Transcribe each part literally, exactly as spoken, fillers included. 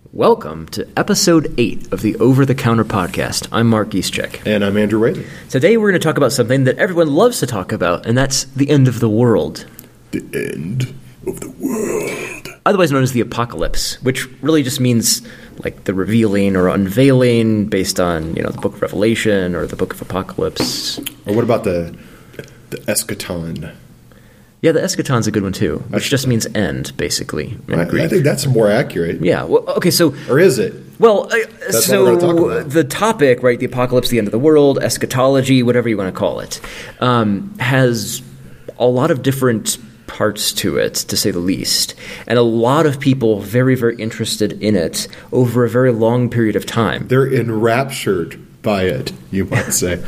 Welcome to episode eight of the Over the Counter podcast. I'm Mark Eastcheck. And I'm Andrew Whaley. Today we're going to talk about something that everyone loves to talk about, and that's the end of the world. The end of the world. Otherwise known as the apocalypse, which really just means like the revealing or unveiling based on, you know, the book of Revelation or the book of Apocalypse. Or what about the the eschaton? Yeah, the eschaton's a good one too, which just means end, basically, in I, Greek. I think that's more accurate. Yeah, well, okay, so... Or is it? Well, uh, That's so what we're gonna talk about. The topic, right, the apocalypse, the end of the world, eschatology, whatever you want to call it, um, has a lot of different parts to it, to say the least, and a lot of people very, very interested in it over a very long period of time. They're enraptured by it, you might say.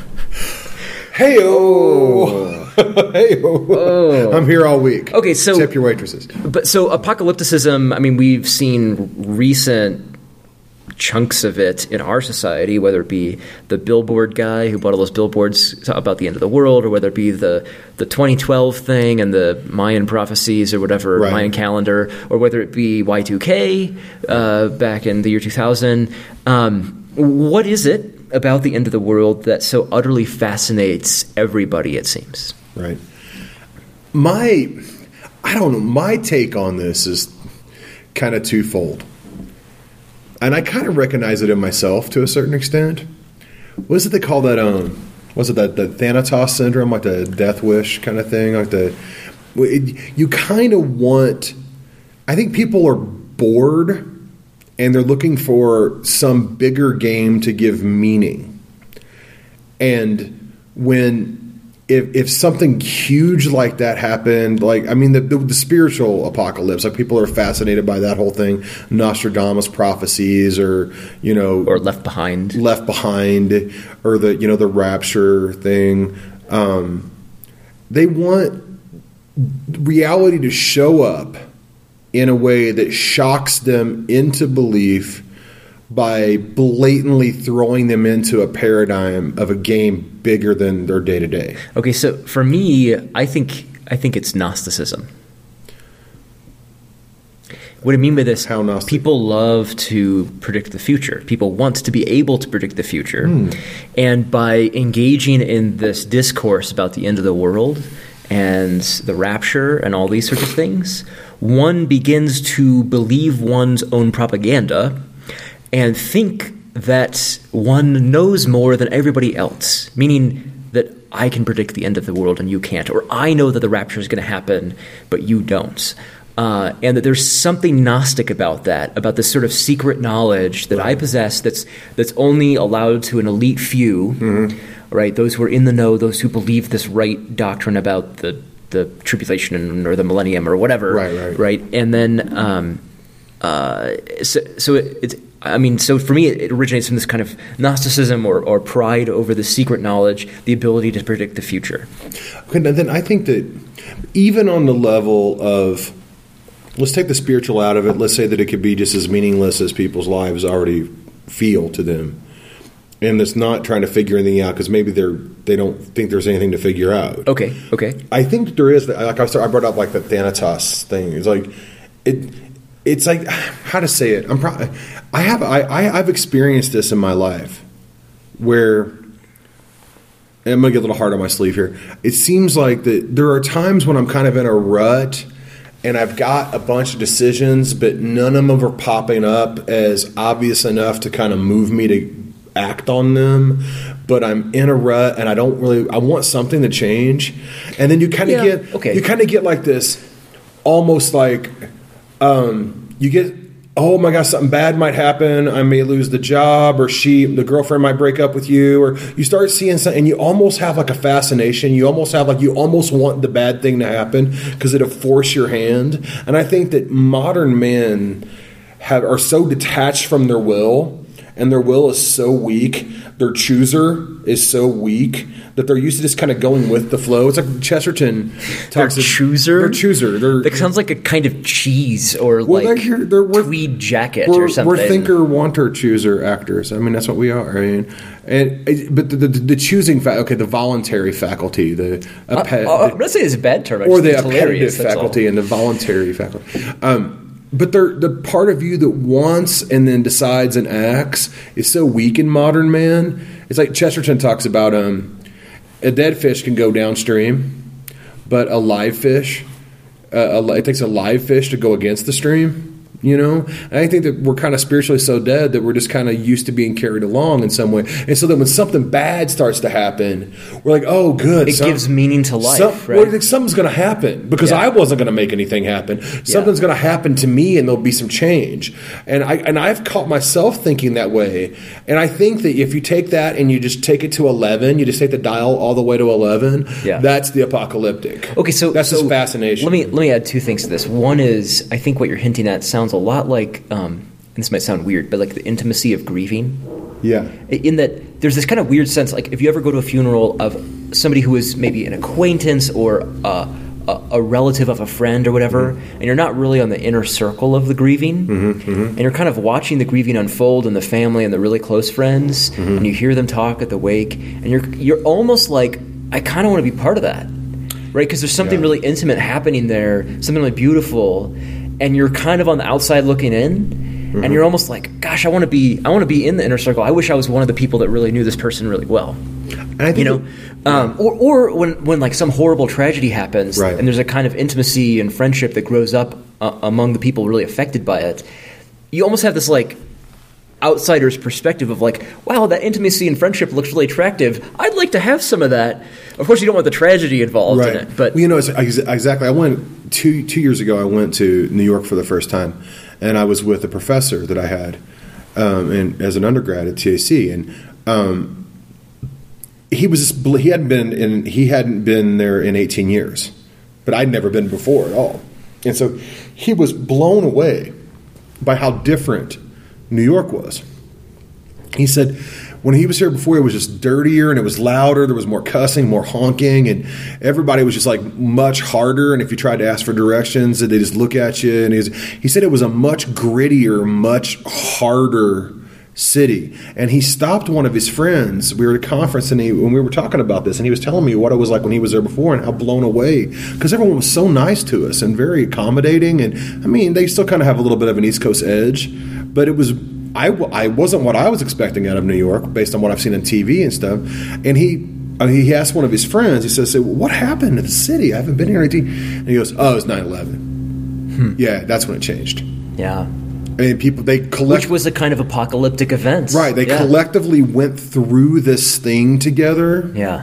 Hey-oh! Hey-oh! Oh. I'm here all week. Okay, so... Except your waitresses. But so apocalypticism, I mean, we've seen recent chunks of it in our society, whether it be the billboard guy who bought all those billboards about the end of the world, or whether it be the, the twenty twelve thing and the Mayan prophecies or whatever, right. Mayan calendar, or whether it be Y two K uh, back in the year two thousand. Um, what is it about the end of the world that so utterly fascinates everybody, it seems? Right. My, I don't know, my take on this is kind of twofold. And I kind of recognize it in myself to a certain extent. What is it they call that? Um, was it that the Thanatos syndrome, like the death wish kind of thing? Like the, it, you kind of want. I think people are bored, and they're looking for some bigger game to give meaning. And when if if something huge like that happened, like I mean the, the the spiritual apocalypse, like people are fascinated by that whole thing, Nostradamus prophecies, or you know, or Left Behind, Left Behind, or the you know the rapture thing. Um, they want reality to show up in a way that shocks them into belief by blatantly throwing them into a paradigm of a game bigger than their day-to-day. Okay, so for me, I think I think it's Gnosticism. What I mean by this, How Gnostic? People love to predict the future. People want to be able to predict the future. Hmm. And by engaging in this discourse about the end of the world and the rapture and all these sorts of things, one begins to believe one's own propaganda and think that one knows more than everybody else, meaning that I can predict the end of the world and you can't, or I know that the rapture is going to happen, but you don't. Uh, and that there's something Gnostic about that, about this sort of secret knowledge that I possess that's that's only allowed to an elite few, mm-hmm. right? Those who are in the know, those who believe this right doctrine about the, the tribulation or the millennium or whatever, right? Right. right? And then, um, uh, so, so it, it's. I mean, so for me, it originates from this kind of Gnosticism or, or pride over the secret knowledge, the ability to predict the future. Okay, and then I think that even on the level of, let's take the spiritual out of it. Let's say that it could be just as meaningless as people's lives already feel to them, and it's not trying to figure anything out because maybe they're they don't think there's anything to figure out. Okay, okay. I think there is. Like I started, I brought up like the Thanatos thing. It's like it. It's like how to say it. I'm pro- I have I, I I've experienced this in my life where and I'm gonna get a little hard on my sleeve here. It seems like that there are times when I'm kind of in a rut and I've got a bunch of decisions, but none of them are popping up as obvious enough to kind of move me to act on them. But I'm in a rut and I don't really I want something to change. And then you kind of yeah, get okay. you kind of get like this almost like Um, you get, oh my gosh, something bad might happen. I may lose the job, or she, the girlfriend might break up with you, or you start seeing something, and you almost have like a fascination. You almost have like, you almost want the bad thing to happen because it'll force your hand. And I think that modern men have are so detached from their will, and their will is so weak, their chooser is so weak, that they're used to just kind of going with the flow. It's like Chesterton talks. Their chooser? Their chooser. They're, that sounds like a kind of cheese or well, like they're, they're, we're, tweed jacket we're, or something. We're thinker, wanter, chooser actors. I mean, that's what we are. I mean, and but the, the, the choosing, fa- okay, the voluntary faculty, the, uh, appe- uh, I'm not saying it's a bad term, I or just the think it's hilarious, appetitive faculty and the voluntary faculty. Um, but they're, the part of you that wants and then decides and acts is so weak in modern man. It's like Chesterton talks about um, a dead fish can go downstream, but a live fish, uh, a, it takes a live fish to go against the stream. You know, and I think that we're kind of spiritually so dead that we're just kind of used to being carried along in some way. And so that when something bad starts to happen, we're like, oh, good. It some, gives meaning to life, some, right? Well, something's going to happen because yeah. I wasn't going to make anything happen. Something's yeah. going to happen to me and there'll be some change. And, I, and I've caught myself thinking that way. And I think that if you take that and you just take it to eleven, you just take the dial all the way to eleven, yeah. that's the apocalyptic. Okay, so that's so just fascination. Let me, let me add two things to this. One is, I think what you're hinting at sounds a lot like, um, and this might sound weird, but like the intimacy of grieving. Yeah. In that there's this kind of weird sense, like if you ever go to a funeral of somebody who is maybe an acquaintance or a, a, a relative of a friend or whatever, mm-hmm. and you're not really on the inner circle of the grieving, mm-hmm, mm-hmm. and you're kind of watching the grieving unfold in the family and the really close friends, mm-hmm. and you hear them talk at the wake, and you're you're almost like, I kind of want to be part of that, right? Because there's something yeah. really intimate happening there, something really beautiful. And you're kind of on the outside looking in, mm-hmm. and you're almost like, "Gosh, I want to be. I want to be in the inner circle. I wish I was one of the people that really knew this person really well." And I think you know, it, um, or or when when like some horrible tragedy happens, right. and there's a kind of intimacy and friendship that grows up uh, among the people really affected by it. You almost have this like outsider's perspective of like, "Wow, that intimacy and friendship looks really attractive. I'd like to have some of that." Of course, you don't want the tragedy involved right. in it, but well, you know, it's, exactly. I went two two years ago. I went to New York for the first time, and I was with a professor that I had, um, and as an undergrad at T A C, and um, he was he hadn't been in he hadn't been there in eighteen years, but I'd never been before at all, and so he was blown away by how different New York was. He said, when he was here before, it was just dirtier and it was louder. There was more cussing, more honking, and everybody was just like much harder. And if you tried to ask for directions, they just look at you. And he, was, he said it was a much grittier, much harder city. And he stopped one of his friends. We were at a conference, and he, when we were talking about this, and he was telling me what it was like when he was there before and how blown away, because everyone was so nice to us and very accommodating. And I mean, they still kind of have a little bit of an East Coast edge, but it was. I, I wasn't what I was expecting out of New York based on what I've seen on T V and stuff. And he I mean, he asked one of his friends, he says, well, what happened to the city? I haven't been here in eighteen. And he goes, oh, it was nine eleven. Hmm. Yeah, that's when it changed. Yeah. I mean, people, they collect. Which was a kind of apocalyptic event. Right. They yeah. collectively went through this thing together. Yeah.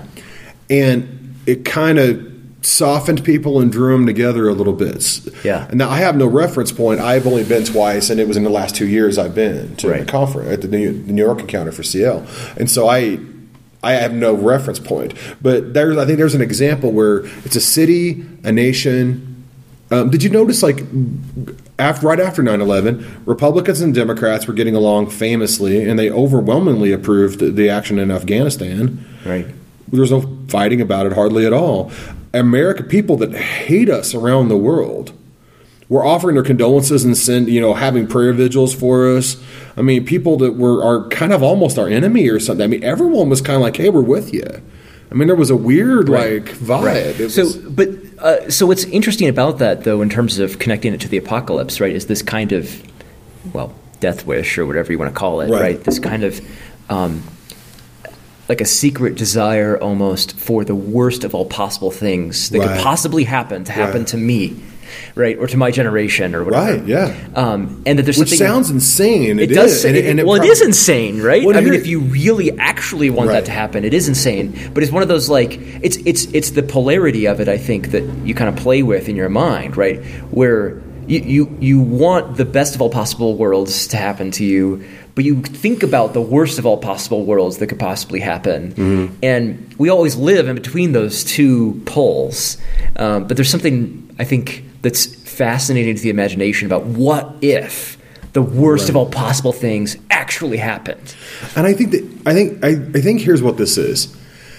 And it kind of softened people and drew them together a little bit. Yeah. And now I have no reference point. I've only been twice, and it was in the last two years I've been to right. the conference at the New, the New York encounter for C L. And so I I have no reference point. But there's I think there's an example where it's a city, a nation. Um, did you notice, like, after right after nine eleven, Republicans and Democrats were getting along famously, and they overwhelmingly approved the action in Afghanistan. Right. There was no fighting about it hardly at all. American people that hate us around the world were offering their condolences and send, you know, having prayer vigils for us. I mean, people that were are kind of almost our enemy or something. I mean, everyone was kind of like, "Hey, we're with you." I mean, there was a weird right. like vibe. Right. It so, was, but uh, so what's interesting about that, though, in terms of connecting it to the apocalypse, right, is this kind of, well, death wish or whatever you want to call it, right? right? This kind of. Um, like a secret desire almost for the worst of all possible things that right. could possibly happen to happen right. to me, right, or to my generation or whatever. Right, yeah. Um, and that there's Which something... sounds insane. It, it does. Is. And it, and it well, prob- it is insane, right? Well, I mean, if you really actually want right. that to happen, it is insane. But it's one of those, like, it's it's it's the polarity of it, I think, that you kind of play with in your mind, right, where you, you, you want the best of all possible worlds to happen to you, but you think about the worst of all possible worlds that could possibly happen. Mm-hmm. And we always live in between those two poles. Um, but there's something, I think, that's fascinating to the imagination about what if the worst right. of all possible things actually happened. And I think that I think I, I think here's what this is.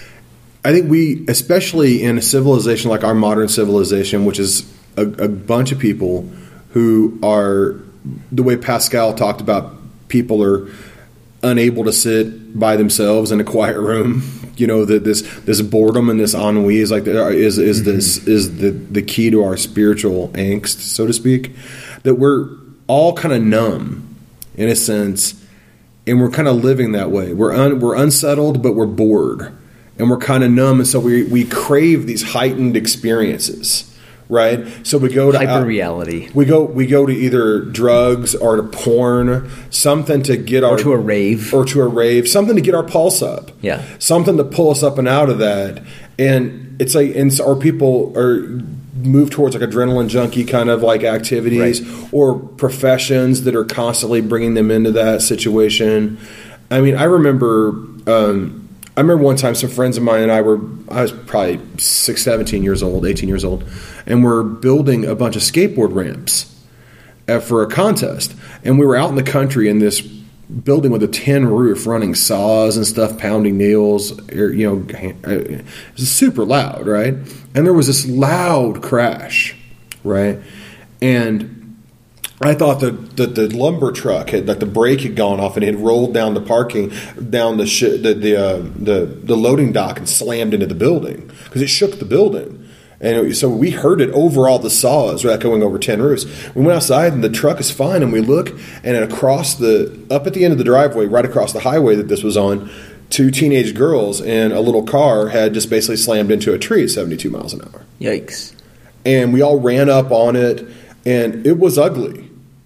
I think we, especially in a civilization like our modern civilization, which is a, a bunch of people who are, the way Pascal talked about, people are unable to sit by themselves in a quiet room. You know, that this this boredom and this ennui is like the, is is mm-hmm. this is the the key to our spiritual angst, so to speak. That we're all kind of numb in a sense, and we're kind of living that way. We're un, we're unsettled, but we're bored, and we're kind of numb, and so we we crave these heightened experiences. Right, so we go to hyper reality. Uh, we go we go to either drugs or to porn, something to get our or to a rave or to a rave, something to get our pulse up. Yeah, something to pull us up and out of that. And it's like, and so our people are move towards like adrenaline junkie kind of like activities, right, or professions that are constantly bringing them into that situation. I mean, I remember. Um, I remember one time some friends of mine and I were, I was probably six, seventeen years old, eighteen years old, and we're building a bunch of skateboard ramps for a contest. And we were out in the country in this building with a tin roof running saws and stuff, pounding nails, you know, it was super loud, right? And there was this loud crash, right? And I thought that the, the lumber truck had, like the brake had gone off and it had rolled down the parking, down the sh- the the, uh, the the loading dock and slammed into the building because it shook the building. And it, so we heard it over all the saws, right, going over tin roofs. We went outside and the truck is fine, and we look, and across the up at the end of the driveway, right across the highway that this was on, two teenage girls and a little car had just basically slammed into a tree at seventy-two miles an hour. Yikes! And we all ran up on it, and it was ugly.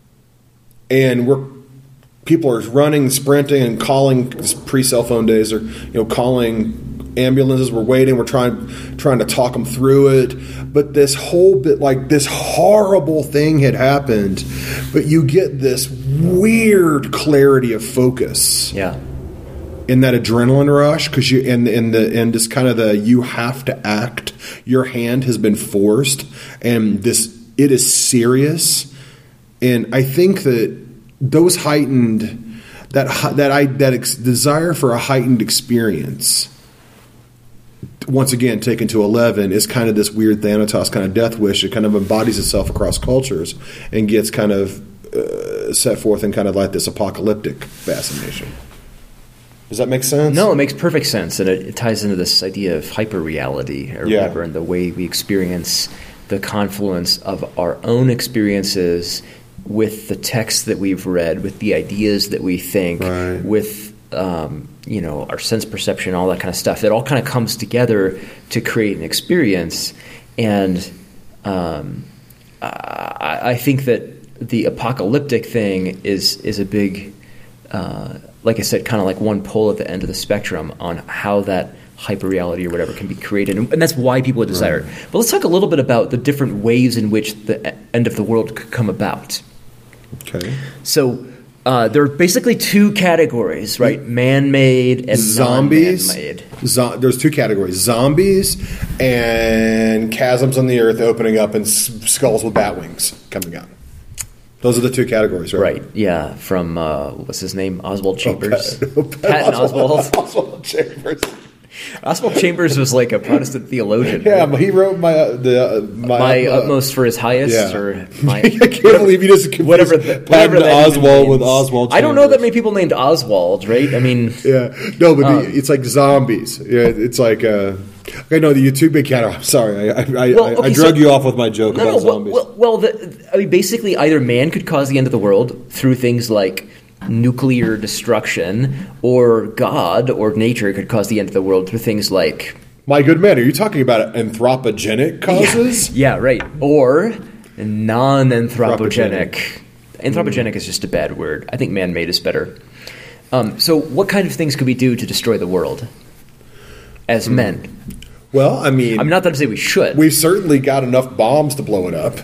And we're people are running, sprinting, and calling pre-cell phone days, or you know, calling ambulances. We're waiting. We're trying trying to talk them through it. But this whole bit, like this horrible thing had happened, but you get this weird clarity of focus. Yeah. In that adrenaline rush, because you and in the and this kind of the you have to act. Your hand has been forced, and this it is serious. And I think that those heightened that that I that ex, desire for a heightened experience, once again taken to eleven, is kind of this weird Thanatos kind of death wish. It kind of embodies itself across cultures and gets kind of uh, set forth in kind of like this apocalyptic fascination. Does that make sense? No, it makes perfect sense, and it, it ties into this idea of hyperreality or yeah. whatever, and the way we experience the confluence of our own experiences with the texts that we've read, with the ideas that we think, right. with um, you know, our sense perception, all that kind of stuff. That all kind of comes together to create an experience. And um, I, I think that the apocalyptic thing is is a big, uh, like I said, kind of like one pole at the end of the spectrum on how that hyperreality or whatever can be created, and that's why people desire it. Right. But let's talk a little bit about the different ways in which the end of the world could come about. Okay. So uh, there are basically two categories, right? Man-made and zombies. non-man-made. Zo- there's two categories: zombies and chasms on the earth opening up and s- skulls with bat wings coming out. Those are the two categories, right? Right. Yeah. From uh, what's his name? Oswald Chambers. Oh, Pat, Patton Oswald. Oswald Chambers. Oswald Chambers was like a Protestant theologian. Yeah, right? but he wrote my uh, the uh, my, my uh, utmost for his highest, yeah. or my I can't believe you just confused whatever the, whatever that Oswald with Oswald Chambers. I don't know that many people named Oswald, right? I mean, yeah, no, but um, the, it's like zombies. Yeah, it's like uh, okay, no, the two big cat. I'm sorry, I I, well, I, okay, I drug so, you off with my joke no, about no, zombies. Well, well, well the, I mean, basically, either man could cause the end of the world through things like nuclear destruction, or God or nature could cause the end of the world through things like. My good man, are you talking about anthropogenic causes? Yeah, yeah, right. Or non-anthropogenic. Anthropogenic mm. is just a bad word. I think man-made is better. Um, so what kind of things could we do to destroy the world as mm. men? Well, I mean... I'm not that to say we should. We've certainly got enough bombs to blow it up.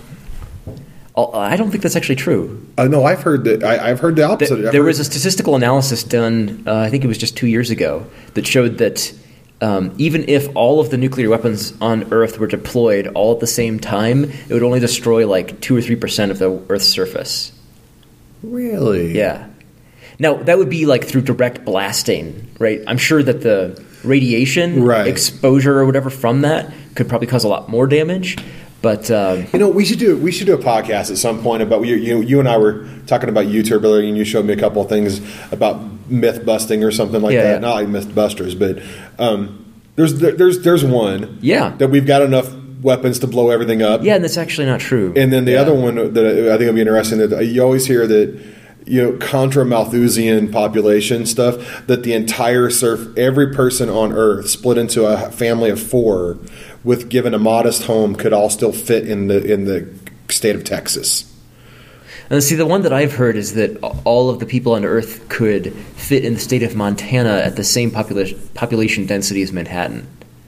I don't think that's actually true. Uh, no, I've heard that. I, I've heard the opposite. The, there was a statistical analysis done, uh, I think it was just two years ago, that showed that um, even if all of the nuclear weapons on Earth were deployed all at the same time, it would only destroy like two or three percent of the Earth's surface. Really? Yeah. Now that would be like through direct blasting, right? I'm sure that the radiation right. exposure or whatever from that could probably cause a lot more damage. But um, you know, we should do we should do a podcast at some point about you. You, you and I were talking about YouTube earlier, and you showed me a couple of things about myth busting or something like yeah, that. Yeah. Not like Mythbusters, but um, there's there's there's one yeah. that we've got enough weapons to blow everything up. Yeah, and that's actually not true. And then the yeah. other one that I think would be interesting, that you always hear that, you know, contra Malthusian population stuff, that the entire surf, every person on Earth split into a family of four, with given a modest home, could all still fit in the in the state of Texas. And see, the one that I've heard is that all of the people on Earth could fit in the state of Montana at the same population population density as Manhattan.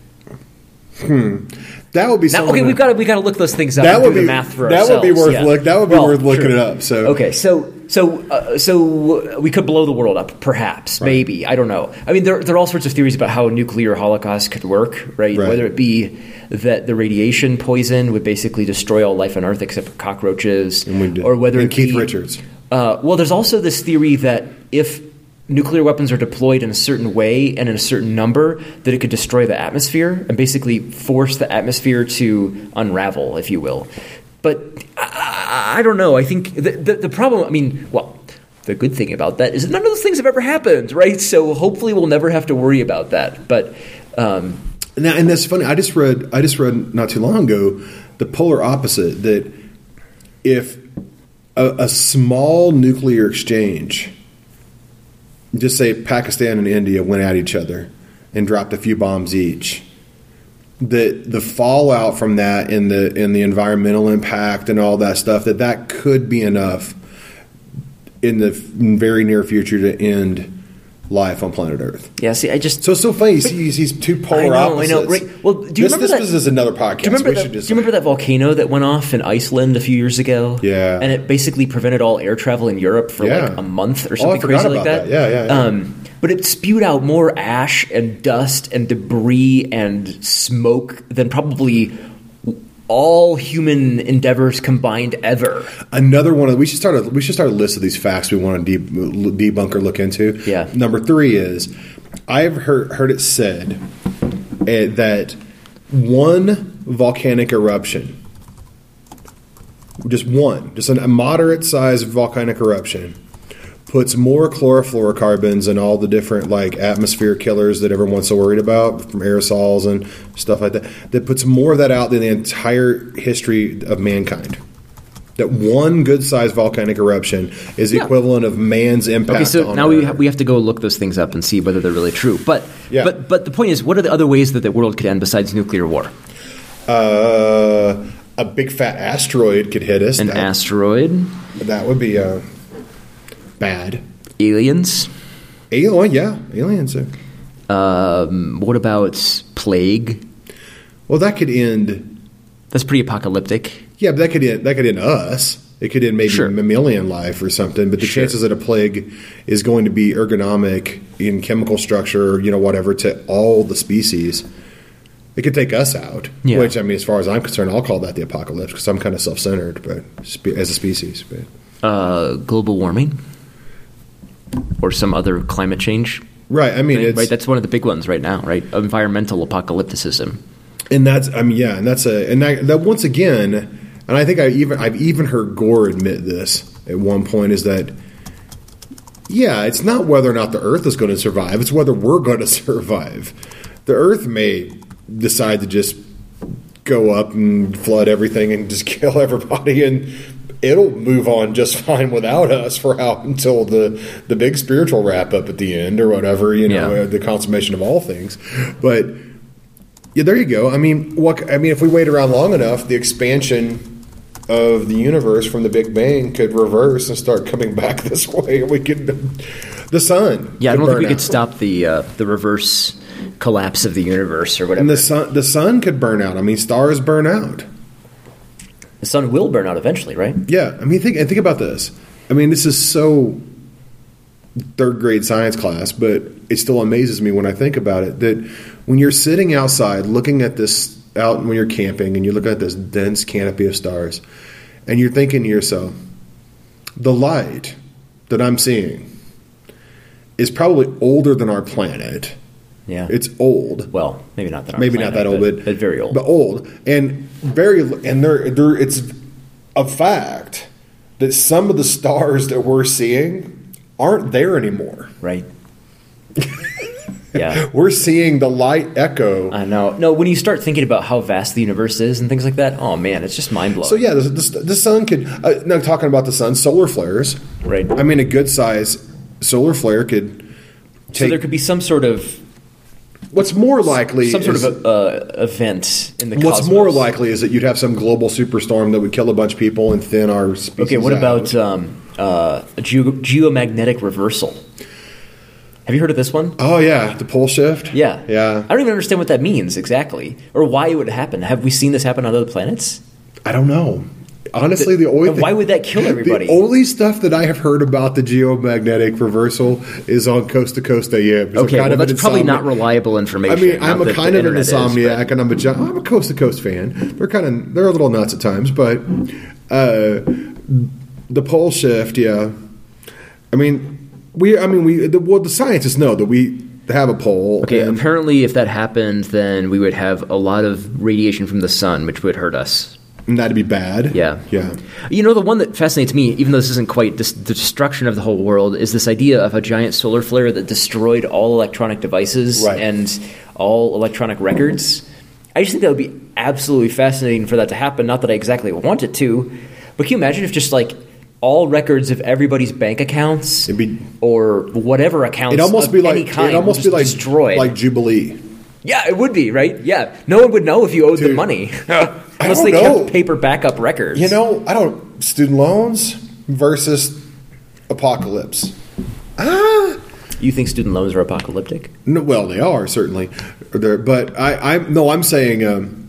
Hmm. That would be now, something. okay. We've got to we got to look those things up. That and would do be the math for that ourselves. would be worth yeah. look. That would be well, worth looking sure. it up. So okay, so so uh, so we could blow the world up, perhaps, right. maybe. I don't know. I mean, there there are all sorts of theories about how a nuclear holocaust could work, right? right? Whether it be that the radiation poison would basically destroy all life on Earth except for cockroaches, or whether and it Keith be, Richards. Uh, well, there's also this theory that if nuclear weapons are deployed in a certain way and in a certain number, that it could destroy the atmosphere and basically force the atmosphere to unravel, if you will. But I, I don't know. I think the, the, the problem, I mean, well, the good thing about that is that none of those things have ever happened, right? So hopefully we'll never have to worry about that. But um, now, and that's funny. I just read. I just read not too long ago the polar opposite, that if a, a small nuclear exchange, just say Pakistan and India went at each other and dropped a few bombs each, that the fallout from that and the and the environmental impact and all that stuff, that that could be enough in the very near future to end life on planet Earth. Yeah, see, I just... So it's so funny. You see these two polar I know, opposites. I know. Right. Well, do you this, remember this that? This is another podcast. Do you, remember we that, should just, do you remember that volcano that went off in Iceland a few years ago? Yeah. And it basically prevented all air travel in Europe for yeah. like a month or oh, something I forgot crazy about like that. that. Yeah, yeah, yeah. Um, but it spewed out more ash and dust and debris and smoke than probably all human endeavors combined ever. Another one of we should start a we should start a list of these facts we want to de- debunk or look into. Yeah. Number three is I've heard heard it said uh, that one volcanic eruption, just one, just a moderate sized volcanic eruption, puts more chlorofluorocarbons and all the different like atmosphere killers that everyone's so worried about from aerosols and stuff like that, that puts more of that out than the entire history of mankind. That one good-sized volcanic eruption is the yeah. equivalent of man's impact okay, so on now Earth. we, ha- we have to go look those things up and see whether they're really true. But, yeah. but, but the point is, what are the other ways that the world could end besides nuclear war? Uh, a big fat asteroid could hit us. An that, asteroid? That would be... Uh, bad. Aliens? Alien, yeah. Aliens. Um, what about plague? Well, that could end... That's pretty apocalyptic. Yeah, but that could end, that could end us. It could end maybe sure. mammalian life or something. But the sure. chances that a plague is going to be ergonomic in chemical structure, you know, whatever, to all the species, it could take us out. Yeah. Which, I mean, as far as I'm concerned, I'll call that the apocalypse because I'm kind of self-centered but as a species. But uh, global warming? Or some other climate change. Right. I mean, right? it's, right. That's one of the big ones right now, right? Environmental apocalypticism. And that's, I mean, yeah, and that's a, and that, that once again, and I think I even, I've even heard Gore admit this at one point, is that, yeah, it's not whether or not the Earth is going to survive; it's whether we're going to survive. The Earth may decide to just go up and flood everything and just kill everybody, and it'll move on just fine without us for how until the the big spiritual wrap up at the end or whatever, you know, yeah. the consummation of all things. But yeah, there you go. I mean, what I mean, if we wait around long enough, the expansion of the universe from the Big Bang could reverse and start coming back this way. We could the sun. Yeah, I don't think we out. could stop the uh, the reverse collapse of the universe or whatever. And the sun, the sun could burn out. I mean, stars burn out. The sun will burn out eventually, right? Yeah, I mean, think and think about this. I mean, this is so third grade science class, but it still amazes me when I think about it that when you're sitting outside looking at this out when you're camping and you look at this dense canopy of stars and you're thinking to yourself, the light that I'm seeing is probably older than our planet. Yeah, it's old. Well, maybe not that. Maybe planet, not that old, but, but, but very old. But old and very, and there, there. It's a fact that some of the stars that we're seeing aren't there anymore. Right. Yeah. We're seeing the light echo. I know. No, when you start thinking about how vast the universe is and things like that, oh man, it's just mind blowing. So yeah, the, the, the sun could. Uh, now talking about the sun, solar flares. Right. I mean, a good size solar flare could take. So there could be some sort of. What's more likely, some sort is, of a, uh, event in the what's cosmos. more likely is that you'd have some global superstorm that would kill a bunch of people and thin our species. Okay, what out. about um, uh, a geo- geomagnetic reversal? Have you heard of this one? Oh yeah, the pole shift. Yeah, yeah. I don't even understand what that means exactly, or why it would happen. Have we seen this happen on other planets? I don't know. Honestly, the, the only and why thing, would that kill everybody? The only stuff that I have heard about the geomagnetic reversal is on Coast to Coast A M. Okay, well, that's probably not reliable information. I mean, I'm not a kind of an insomniac, is, and I'm a gi- I'm a Coast to Coast fan. They're kind of they're a little nuts at times, but uh, the pole shift, yeah. I mean, we. I mean, we. The, well, the scientists know that we have a pole. Okay, and, apparently, if that happened, then we would have a lot of radiation from the sun, which would hurt us. and that'd be bad. Yeah. Yeah. You know, the one that fascinates me, even though this isn't quite dis- the destruction of the whole world, is this idea of a giant solar flare that destroyed all electronic devices Right. and all electronic records. I just think that would be absolutely fascinating for that to happen. Not that I exactly want it to, but can you imagine if just like all records of everybody's bank accounts It'd be, or whatever accounts it'd almost of be like any kind it'd almost just be like destroyed. like Jubilee. Yeah, it would be, right? Yeah. No one would know if you owed Dude, the money. I Unless don't they know. kept paper backup records. You know, I don't student loans versus apocalypse. Ah, You think student loans are apocalyptic? no, well, they are certainly, They're- but I, I no, I'm saying um,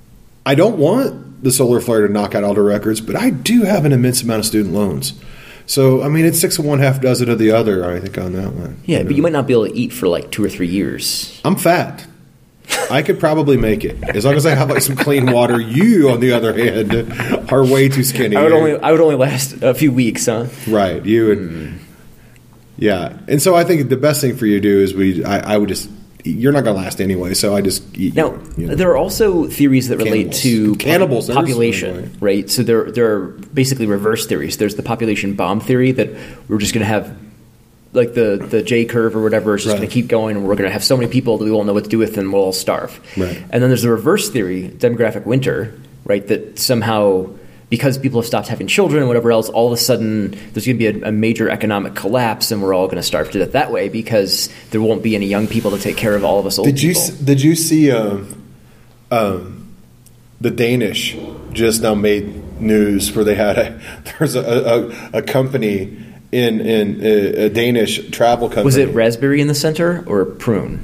I don't want the solar flare to knock out all the records, but I do have an immense amount of student loans. So I mean, it's six of one, half dozen of the other. I think on that one. Yeah, you but know. you might not be able to eat for like two or three years. I'm fat. I could probably make it as long as I have like some clean water. You, on the other hand, are way too skinny. I would only I would only last a few weeks, huh? Right, you and yeah, and so I think the best thing for you to do is we. I, I would just. You're not going to last anyway, so I just eat. Now, you know. there are also theories that relate Cannibals. to Cannibals, pop- there's population, one way. right? So there there are basically reverse theories. There's the population bomb theory that we're just going to have like the, the J curve or whatever is just Right. going to keep going, and we're going to have so many people that we won't know what to do with, and we'll all starve. Right. And then there's the reverse theory, demographic winter, right? That somehow, because people have stopped having children and whatever else, all of a sudden there's going to be a, a major economic collapse, and we're all going to starve to death that way because there won't be any young people to take care of all of us old Did you people. s- did you see um, um, the Danish just now made news where they had a there's a, a, a company in in a, a Danish travel company. Was it raspberry in the center or prune?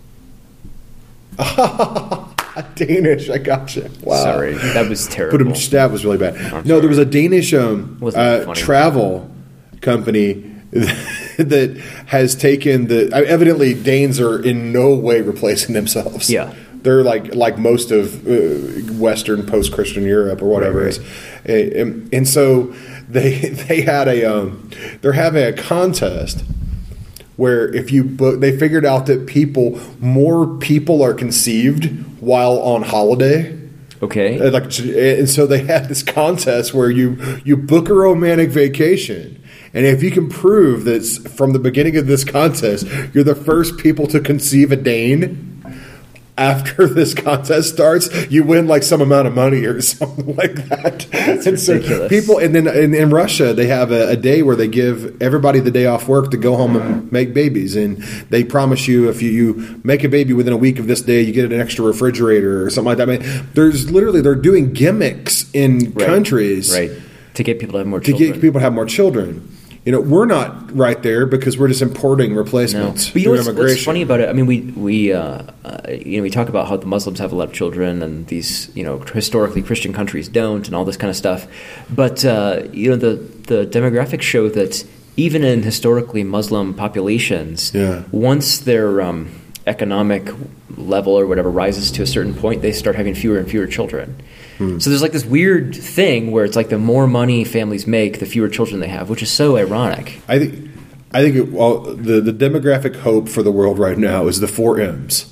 Danish? I gotcha. Wow. Sorry, that was terrible. But it- that was really bad. I'm no, sorry. there was a Danish um, Wasn't uh, funny. travel company that has taken the. uh, Evidently, Danes are in no way replacing themselves. Yeah. They're like like most of uh, Western post-Christian Europe or whatever Right, it is, and, and so they they had a um, they're having a contest where if you book, they figured out that people more people are conceived while on holiday. Okay. Uh, Like, and so they had this contest where you you book a romantic vacation, and if you can prove that s- from the beginning of this contest you're the first people to conceive a Dane. After this contest starts, you win like some amount of money or something like that. That's and so ridiculous. people, and then in, in Russia, they have a, a day where they give everybody the day off work to go home and make babies, and they promise you if you, you make a baby within a week of this day, you get an extra refrigerator or something like that. I mean, there's literally they're doing gimmicks in Right. countries Right. To get people to have more to children. get people to have more children. You know, we're not right there because we're just importing No. replacements But you know through what's, what's immigration. funny about it? I mean, we we uh, uh, you know we talk about how the Muslims have a lot of children, and these you know historically Christian countries don't, and all this kind of stuff. But uh, you know the the demographics show that even in historically Muslim populations, Yeah. once their um, economic level or whatever rises to a certain point, they start having fewer and fewer children. Hmm. So there's like this weird thing where it's like the more money families make, the fewer children they have, which is so ironic. I think, I think it, well, the the demographic hope for the world right now is the four M's: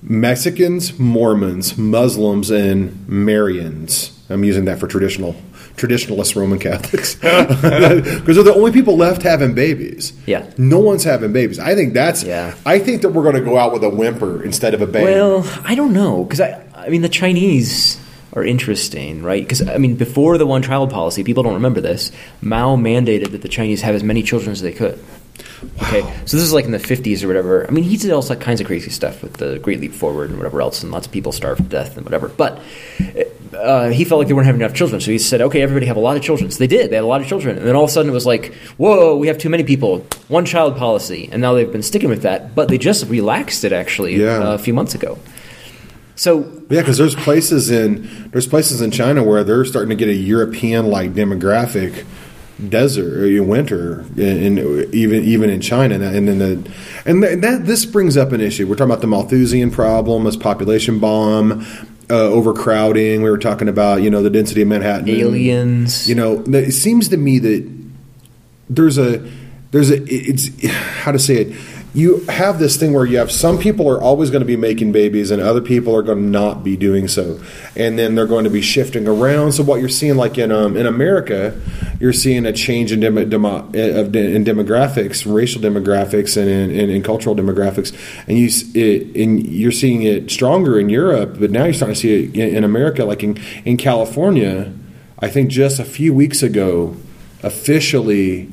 Mexicans, Mormons, Muslims, and Marians. I'm using that for traditional traditionalist Roman Catholics, because they're the only people left having babies. Yeah, no one's having babies. I think that's. Yeah. I think that we're going to go out with a whimper instead of a bang. Well, I don't know, because I, I mean, the Chinese are interesting, right? Because I mean, before the one-child policy, people don't remember this. Mao mandated that the Chinese have as many children as they could. Wow. Okay, so this is like in the fifties or whatever. I mean, he did all kinds of crazy stuff with the Great Leap Forward and whatever else, and lots of people starved to death and whatever. But uh, he felt like they weren't having enough children, so he said, okay, everybody have a lot of children. So they did. They had a lot of children. And then all of a sudden it was like, whoa, we have too many people. One-child policy. And now they've been sticking with that. But they just relaxed it, actually, yeah. uh, a few months ago. So yeah, because there's places in there's places in China where they're starting to get a European-like demographic desert or winter, in, in even even in China, and then the and that this brings up an issue. We're talking about the Malthusian problem, this population bomb, uh, overcrowding. We were talking about you know the density of Manhattan, aliens. You know, it seems to me that there's a there's a it's how to say it. You have this thing where you have some people are always going to be making babies and other people are going to not be doing so. And then they're going to be shifting around. So what you're seeing like in um, in America, you're seeing a change in, demo, demo, in demographics, racial demographics and in, in, in cultural demographics. And, you, it, and you're seeing it stronger in Europe, but now you're starting to see it in America. Like in, in California, I think just a few weeks ago, officially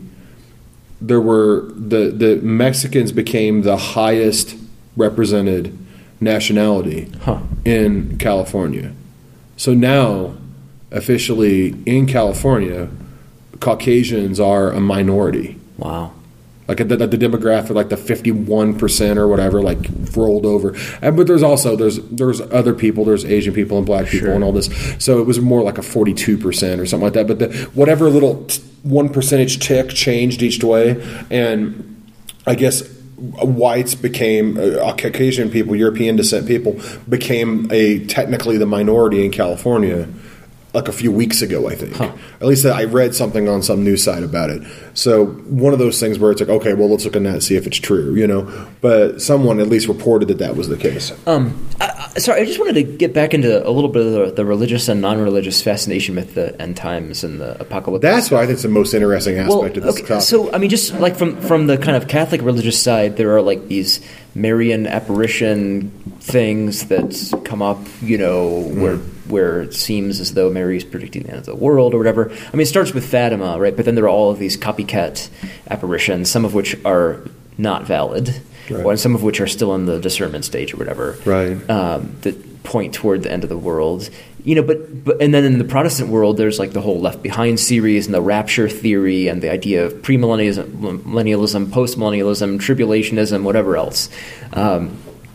there were the, the Mexicans became the highest represented nationality huh. in California. So now, officially in California, Caucasians are a minority. Wow. Like the, the demographic, like the fifty-one percent or whatever, like rolled over. And, but there's also there's there's other people, there's Asian people and black people sure. and all this. So it was more like a forty-two percent or something like that. But the, whatever little t- one percentage tick changed each way, and I guess whites became uh, Caucasian people, European descent people became a technically the minority in California. Like a few weeks ago, I think. Huh. At least I read something on some news site about it. So one of those things where it's like, okay, well, let's look at that and see if it's true, you know. But someone at least reported that that was the case. Um, I, I, sorry, I just wanted to get back into a little bit of the, the religious and non-religious fascination with the end times and the apocalypse. That's what I think is the most interesting aspect well, of this okay, topic. So, I mean, just like from, from the kind of Catholic religious side, there are like these Marian apparition things that come up, you know, where mm. where it seems as though Mary is predicting the end of the world or whatever. I mean, it starts with Fatima, right? But then there are all of these copycat apparitions, some of which are not valid, right. and some of which are still in the discernment stage or whatever, right? Um, that point toward the end of the world. You know, but, but and then in the Protestant world, there's like the whole Left Behind series and the rapture theory and the idea of premillennialism, post-millennialism, tribulationism, whatever else. Um,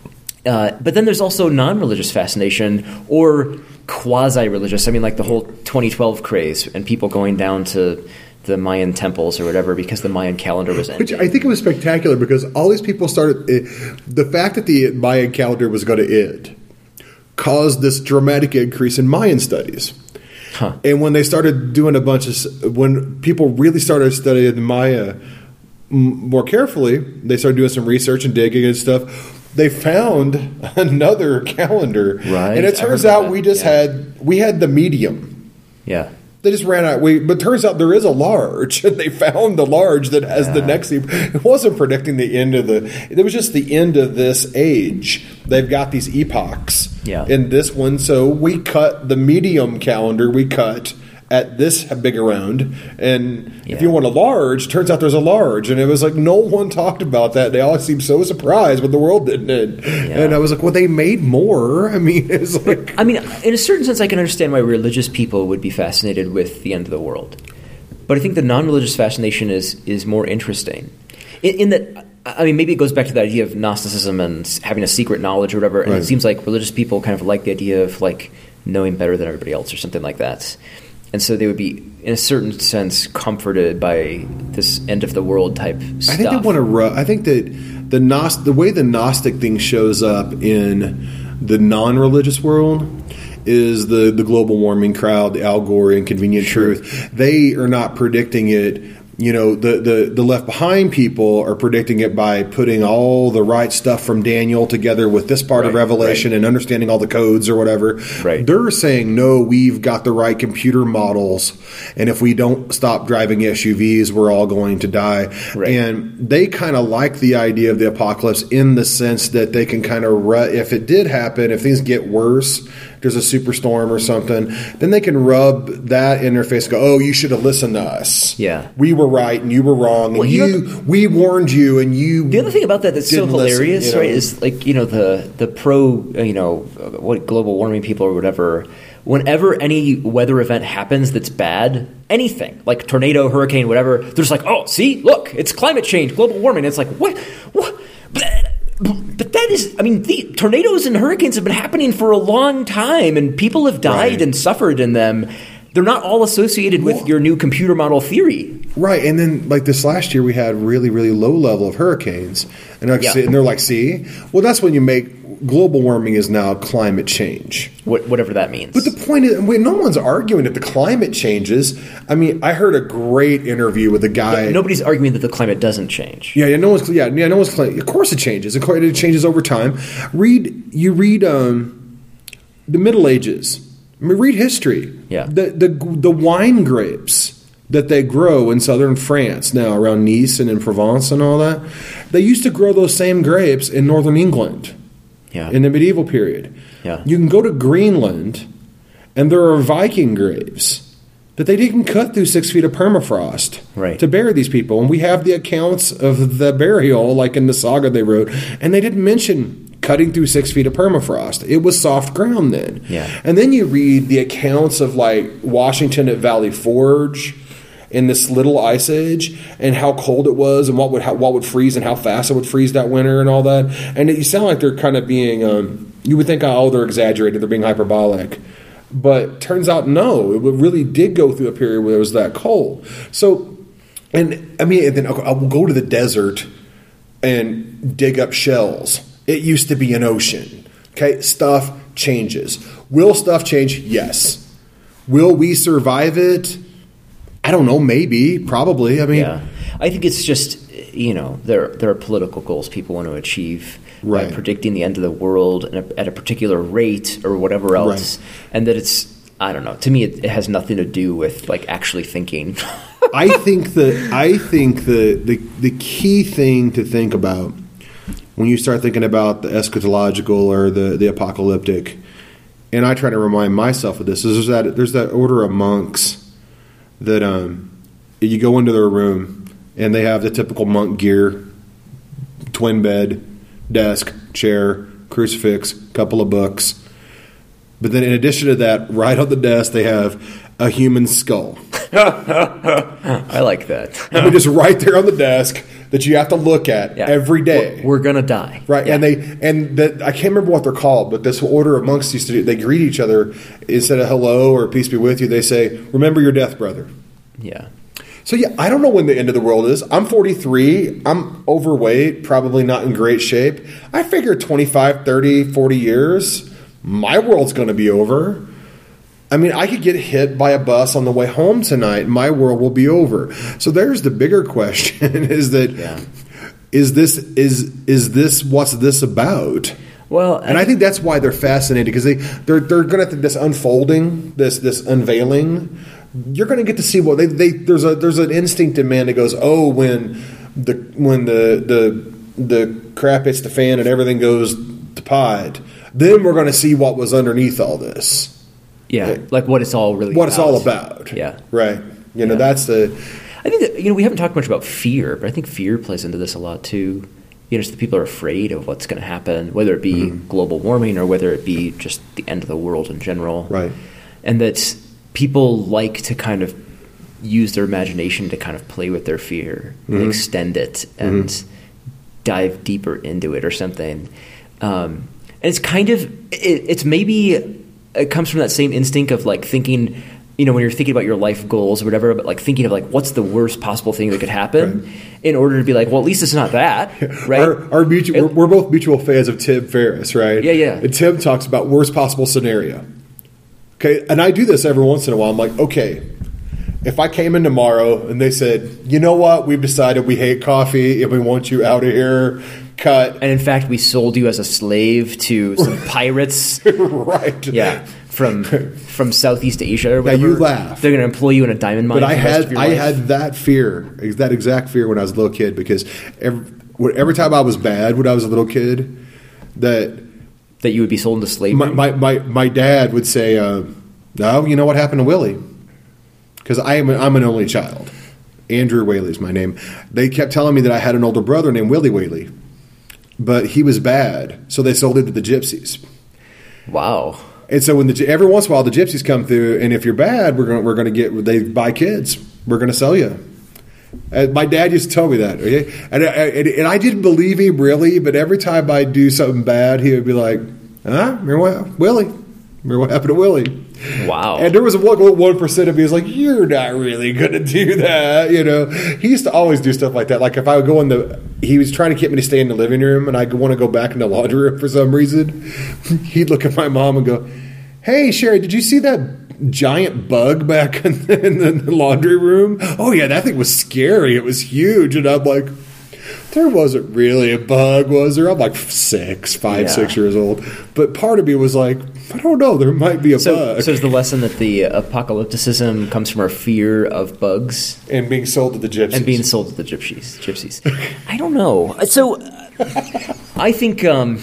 uh, but then there's also non-religious fascination or quasi-religious. I mean, like the whole twenty twelve craze and people going down to the Mayan temples or whatever because the Mayan calendar was ending. Which I think it was spectacular because all these people started – the fact that the Mayan calendar was going to end caused this dramatic increase in Mayan studies. Huh. And when they started doing a bunch of – when people really started studying the Maya more carefully, they started doing some research and digging and stuff. They found another calendar. Right. And it turns out we just yeah. had – we had the medium. Yeah. They just ran out. We, but turns out there is a large, and they found the large that has yeah. the next. It wasn't predicting the end of the. It was just the end of this age. They've got these epochs yeah. in this one, so we cut the medium calendar. We cut at this big around, and yeah. if you want a large, turns out there's a large, and it was like no one talked about that. They all seemed so surprised when the world didn't end, yeah. and I was like, well, they made more. I mean, it's like, I mean, in a certain sense, I can understand why religious people would be fascinated with the end of the world, but I think the non-religious fascination is is more interesting, in, in that. I mean, maybe it goes back to the idea of Gnosticism and having a secret knowledge or whatever, and right. it seems like religious people kind of like the idea of like knowing better than everybody else or something like that. And so they would be, in a certain sense, comforted by this end of the world type stuff. I think they want to. Ru- I think that the Gnost- the way the Gnostic thing shows up in the non-religious world is the, the global warming crowd, the Al Gore, Inconvenient sure. Truth. They are not predicting it you know, the, the, the Left Behind people are predicting it by putting all the right stuff from Daniel together with this part right, of Revelation right. and understanding all the codes or whatever. Right. They're saying, no, we've got the right computer models, and if we don't stop driving S U Vs, we're all going to die. Right. And they kind of like the idea of the apocalypse in the sense that they can kind of, ru- if it did happen, if things get worse, there's a superstorm or something, then they can rub that in their face and go, oh, you should have listened to us. Yeah. We were right and you were wrong. And well, you, you know, we warned you and you. The other thing about that that's so hilarious, listen, you know? right, is like, you know, the, the pro, you know, what global warming people or whatever, whenever any weather event happens that's bad, anything, like tornado, hurricane, whatever, they're just like, oh, see, look, it's climate change, global warming. It's like, what? What? But that is, I mean, the tornadoes and hurricanes have been happening for a long time, and people have died right. and suffered in them. They're not all associated with well, your new computer model theory. Right, and then like this last year we had really, really low level of hurricanes. And, like, yeah. see, and they're like, see? Well, that's when you make global warming is now climate change. What, whatever that means. But the point is, no one's arguing that the climate changes. I mean, I heard a great interview with a guy. Yeah, nobody's arguing that the climate doesn't change. Yeah, yeah, no one's. Yeah, yeah, no one's. Of course, it changes. It changes over time. Read, you read um, the Middle Ages. I mean, read history. Yeah. The the the wine grapes that they grow in southern France now, around Nice and in Provence and all that, they used to grow those same grapes in northern England. Yeah. In the medieval period. Yeah. You can go to Greenland, and there are Viking graves that they didn't cut through six feet of permafrost right. to bury these people. And we have the accounts of the burial, like in the saga they wrote, and they didn't mention cutting through six feet of permafrost. It was soft ground then. Yeah. And then you read the accounts of like Washington at Valley Forge in this little ice age, and how cold it was, and what would how, what would freeze, and how fast it would freeze that winter, and all that. And it, you sound like they're kind of being. Um, you would think, oh, they're exaggerated, they're being hyperbolic, but turns out no, it really did go through a period where it was that cold. So, and I mean, and then I will go to the desert and dig up shells. It used to be an ocean. Okay, stuff changes. Will stuff change? Yes. Will we survive it? I don't know, maybe, probably. I mean, yeah. I think it's just, you know, there there are political goals people want to achieve right. by predicting the end of the world at a, at a particular rate or whatever else, right. and that it's, I don't know. To me, it, it has nothing to do with like actually thinking. I think that I think the, the the key thing to think about when you start thinking about the eschatological or the, the apocalyptic, and I try to remind myself of this, is there's that there's that order of monks that um, you go into their room and they have the typical monk gear, twin bed, desk, chair, crucifix, couple of books. But then in addition to that, right on the desk, they have a human skull. I like that. I mean, just right there on the desk that you have to look at yeah. every day. We're, we're going to die. Right. Yeah. And they and the, I can't remember what they're called, but this order of monks used to do, they greet each other instead of hello or peace be with you. They say, remember your death, brother. Yeah. So, yeah, I don't know when the end of the world is. I'm forty-three. I'm overweight, probably not in great shape. I figure twenty-five, thirty, forty years, my world's going to be over. I mean, I could get hit by a bus on the way home tonight. My world will be over. So there's the bigger question: is that yeah. is this is is this what's this about? Well, and I, I think that's why they're fascinated, because they they're they're going to this unfolding, this this unveiling. You're going to get to see what they, they there's a there's an instinct in man that goes, oh, when the when the the the crap hits the fan and everything goes to pot, then we're going to see what was underneath all this. Yeah, right? Like what it's all really what about. it's all about. Yeah, right. You know, yeah. that's the. I think that, you know, we haven't talked much about fear, but I think fear plays into this a lot too. You know, just the people are afraid of what's going to happen, whether it be mm-hmm. global warming or whether it be just the end of the world in general. Right. And that people like to kind of use their imagination to kind of play with their fear, mm-hmm. and extend it, and mm-hmm. dive deeper into it or something. Um, and it's kind of, it, it's maybe, it comes from that same instinct of like thinking, you know, when you're thinking about your life goals or whatever, but like thinking of like, what's the worst possible thing that could happen, right. in order to be like, well, at least it's not that, right? Our, our mutual, it, we're, we're both mutual fans of Tim Ferriss, right? Yeah, yeah. And Tim talks about worst possible scenario. Okay, and I do this every once in a while. I'm like, okay, if I came in tomorrow and they said, you know what, we've decided we hate coffee and we want you out of here, cut. And in fact, we sold you as a slave to some pirates. Right. Yeah. From from Southeast Asia or whatever. Now you laugh. They're going to employ you in a diamond mine. But I for the rest of had your I life. had that fear, that exact fear when I was a little kid, because every, every time I was bad when I was a little kid, that that you would be sold into slavery. my my, my, my dad would say, uh, no, you know what happened to Willie? Because I am a, I'm an only child. Andrew Whaley is my name. They kept telling me that I had an older brother named Willie Whaley, but he was bad, so they sold him to the gypsies. Wow. And so when the every once in a while the gypsies come through, and if you're bad, we're going we're going to get they buy kids. We're going to sell you. And my dad used to tell me that, okay? and, and and I didn't believe him really, but every time I do something bad, he would be like, "Huh? Remember what, Willie? Remember what happened to Willie?" Wow. And there was a one one percent of me was like, "You're not really going to do that," you know. He used to always do stuff like that. Like if I would go in the, he was trying to get me to stay in the living room, and I want to go back in the laundry room for some reason. He'd look at my mom and go, "Hey, Sherry, did you see that giant bug back in the, in the laundry room? Oh yeah, that thing was scary. It was huge." And I'm like, there wasn't really a bug, was there? I'm like six, five, Yeah. six years old. But part of me was like, I don't know, there might be a So, bug. so is the lesson that the apocalypticism comes from our fear of bugs And being sold to the gypsies. and being sold to the gypsies? Gypsies. I don't know. So I think um,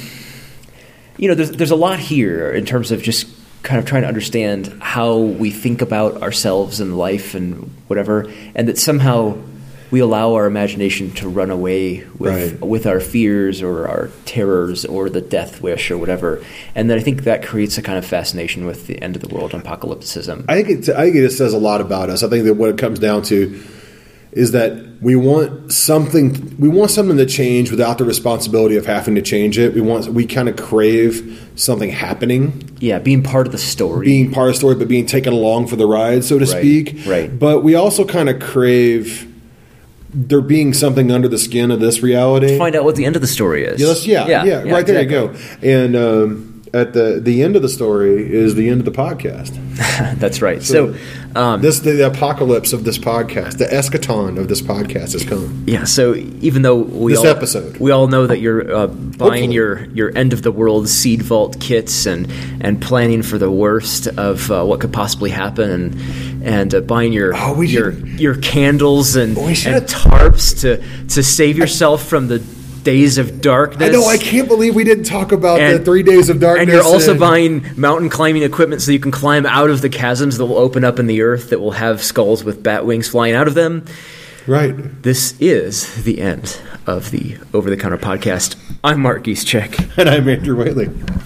you know, there's there's a lot here in terms of just kind of trying to understand how we think about ourselves and life and whatever, and that somehow we allow our imagination to run away with Right. with our fears or our terrors or the death wish or whatever. And then I think that creates a kind of fascination with the end of the world and apocalypticism. I think it, I think it says a lot about us. I think that what it comes down to is that we want something we want something to change without the responsibility of having to change it. We want we kind of crave something happening, Yeah, being part of the story. being part of the story, but being taken along for the ride, so to Right, speak. right. But we also kind of crave there being something under the skin of this reality. Find out what the end of the story is. Yeah, that's- yeah, yeah, right there you go. And um, at the the end of the story is the end of the podcast. That's right. So, um, This the, the apocalypse of this podcast, the eschaton of this podcast has come. yeah. So even though we This all, episode. we all know that you're uh, buying Hopefully. your, your end of the world seed vault kits and and planning for the worst of uh, what could possibly happen, and and uh, buying your Oh, we your should- your candles and, We should- and tarps to to save yourself from the days of darkness. I know. I can't believe we didn't talk about the And- three days of darkness. And you're also and- buying mountain climbing equipment so you can climb out of the chasms that will open up in the earth that will have skulls with bat wings flying out of them. right. This is the end of the Over the Counter podcast. I'm Mark Gieschek. And I'm Andrew Whaley.